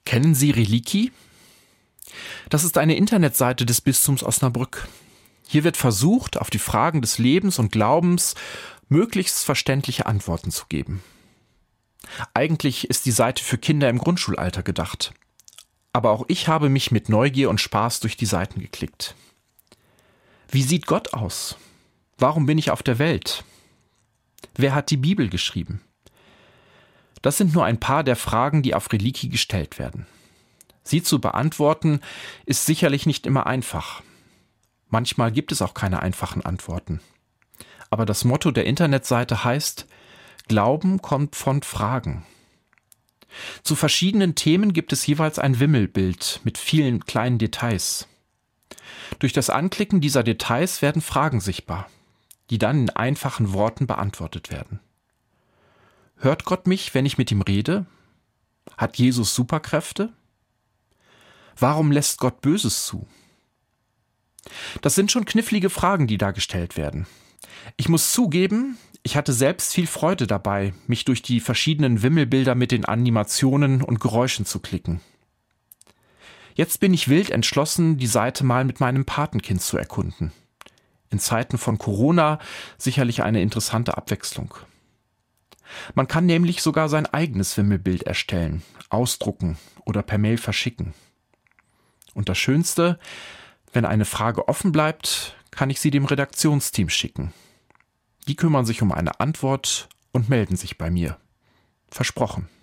Kennen Sie Reliki? Das ist eine Internetseite des Bistums Osnabrück. Hier wird versucht, auf die Fragen des Lebens und Glaubens möglichst verständliche Antworten zu geben. Eigentlich ist die Seite für Kinder im Grundschulalter gedacht. Aber auch ich habe mich mit Neugier und Spaß durch die Seiten geklickt. Wie sieht Gott aus? Warum bin ich auf der Welt? Wer hat die Bibel geschrieben? Das sind nur ein paar der Fragen, die auf Reliki gestellt werden. Sie zu beantworten, ist sicherlich nicht immer einfach. Manchmal gibt es auch keine einfachen Antworten. Aber das Motto der Internetseite heißt: Glauben kommt von Fragen. Zu verschiedenen Themen gibt es jeweils ein Wimmelbild mit vielen kleinen Details. Durch das Anklicken dieser Details werden Fragen sichtbar, die dann in einfachen Worten beantwortet werden. Hört Gott mich, wenn ich mit ihm rede? Hat Jesus Superkräfte? Warum lässt Gott Böses zu? Das sind schon knifflige Fragen, die da gestellt werden. Ich muss zugeben, ich hatte selbst viel Freude dabei, mich durch die verschiedenen Wimmelbilder mit den Animationen und Geräuschen zu klicken. Jetzt bin ich wild entschlossen, die Seite mal mit meinem Patenkind zu erkunden. In Zeiten von Corona sicherlich eine interessante Abwechslung. Man kann nämlich sogar sein eigenes Wimmelbild erstellen, ausdrucken oder per Mail verschicken. Und das Schönste: Wenn eine Frage offen bleibt, kann ich sie dem Redaktionsteam schicken. Die kümmern sich um eine Antwort und melden sich bei mir. Versprochen.